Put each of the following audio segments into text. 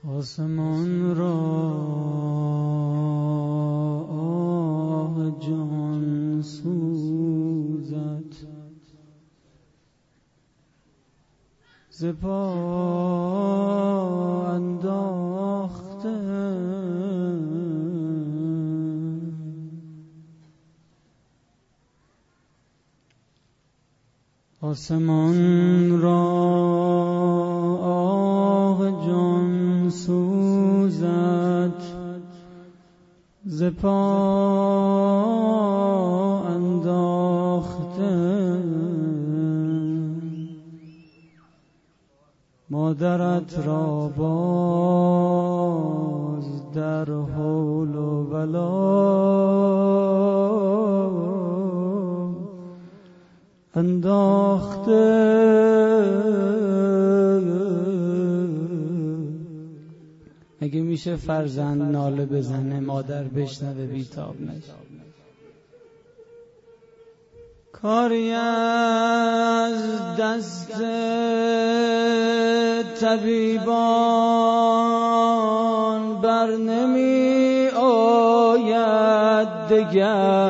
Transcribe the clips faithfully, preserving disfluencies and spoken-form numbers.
آسمان را آه جان سوزد ز پا انداخته آسمان را آه جان سوزد ز پا انداخته مادرت را باز در حول و بلا انداخته اگه میشه فرزند ناله بزنه مادر بشنوه بیتاب نشه. کاری از دست طبیبان بر نمی آید دگر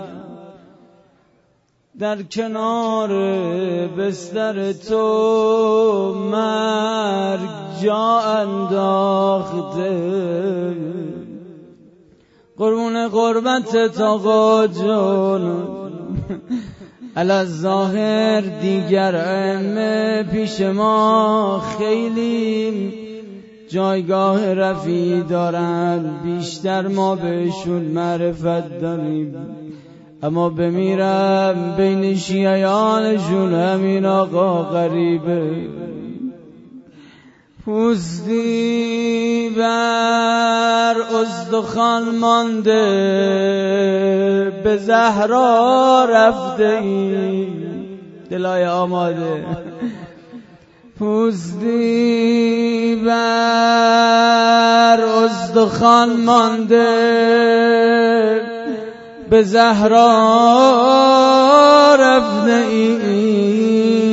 در کنار بستر تو مرگ جا انداخته قربون قربت آقا جان الظاهر دیگر ائمه پیش ما خیلی جایگاه رفیعی دارن، بیشتر ما بهشون معرفت داریم، اما بمیرم بین شیعیانشون همین آقا غریبه. پوستی بر استخوان مانده به زهرا رفته ای دلای آماده. پوستی بر استخوان مانده به زهرا رفته ای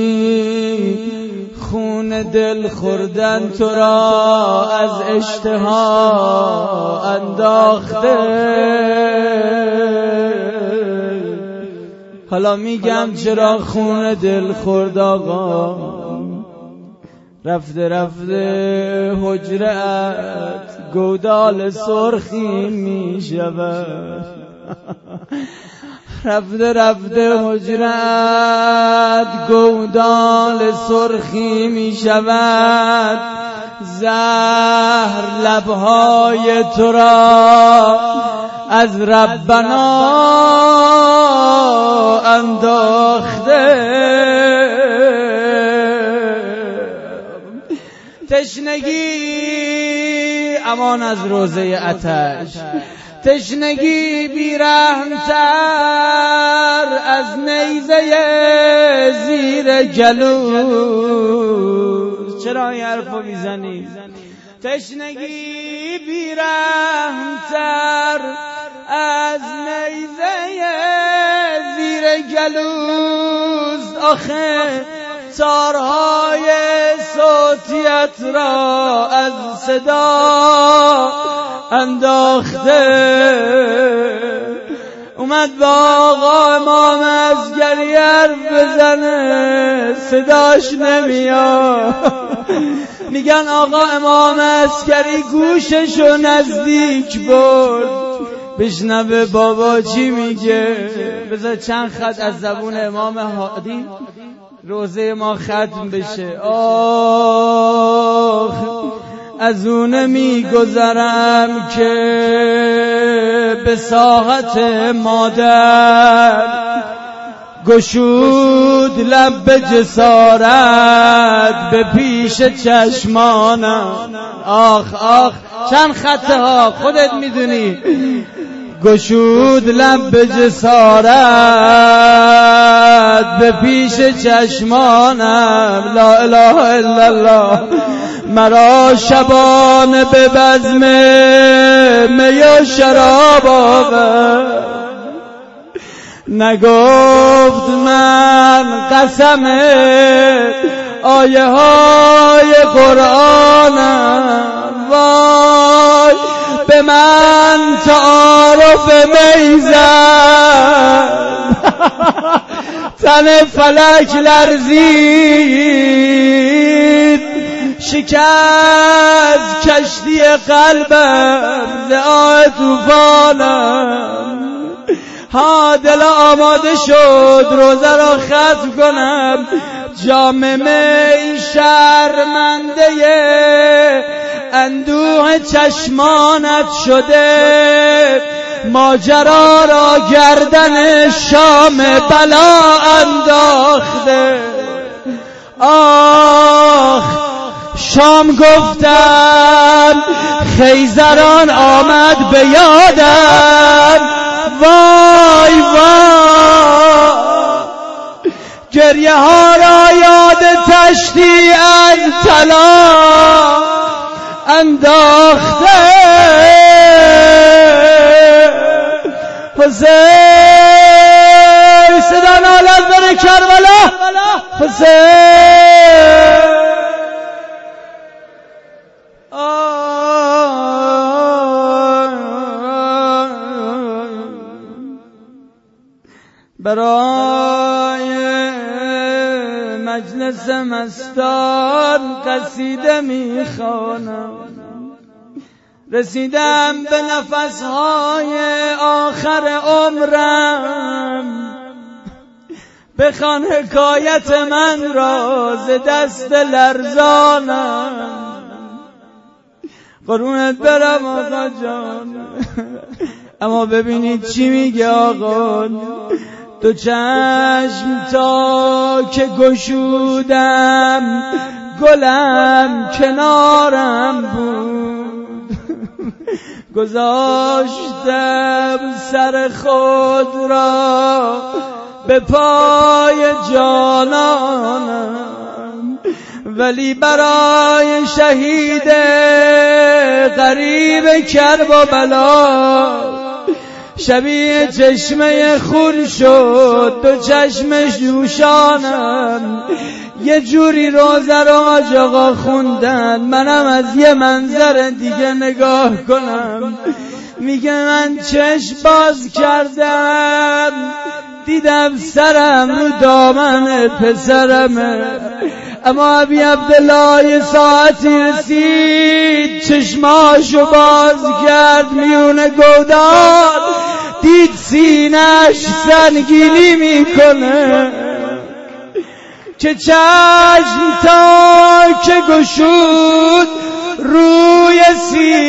خون دل خوردن تو را از اشتها انداخته. حالا میگم چرا خون دل خورد آقا، رفته رفته حجرت گودال سرخی میشود، رفته رفته حجرت گودال سرخی می شود. زهر لبهای تو را از ربنا انداخته. تشنگی امان از روزه آتش، تشنگی بیرحمتر از نیزه زیر گلوست. چرا این حرفو میزنی؟ تشنگی بیرحمتر از نیزه زیر گلوست. آخه تارهای صوتیت را از صدا انداخته. اومد با آقا امام عسکری حرف بزنه صداش نمیاد. میگن آقا امام عسکری گوششو نزدیک برد بشنوه بابا چی میگه. بذار چند خط از زبون امام هادی روزه ما ختم بشه. آخ از اون میگذرم که به ساحت مادر گشود لب به جسارت به پیش چشمانم. آخ آخ چند خطه ها خودت میدونی. گشود لب به جسارت به پیش چشمانم. لا اله الا الله. مرا شبانه به بزم می و شراب آورد، نگفت من قسم آیه های قرآنم. وای به من تعارف میزن تن فلک لرزید شکست کشتی قلبم ز آه طوفانم ها دل آماده شد روزه را ختم کنم جام می شرمنده اندوه چشمانت شده ماجرا را گردن شام بلا انداخته آخ شام گفتم خیزران آمد به یادم وای وای گریه ها را یاد تشتی از طلا انداخته حسین صدا نالت بر کربلا حسین برای مجلس مستان قصیده میخوانم رسیدم به نفسهای آخر عمرم بخوان حکایت من را ز دست لرزانم قربونت برم آقا جان اما ببینید چی میگه آقا دو چشم تا که گشودم گلم کنارم بود گذاشتم سر خود را به پای جانانم ولی برای شهید غریب کرب و بلا شبیه چشمه خون شد دو چشم جوشانم یه جوری روزه را حاج آقا خوندن منم از یه منظر دیگه نگاه کنم میگه من چشم باز کردم دیدم سرم رو دامن پسرمه اما ابی عبدالله یه ساعتی رسید چشماشو باز کرد میونه گودان دید سینش سنگینی میکنه که چشم تا که گشود روی سینه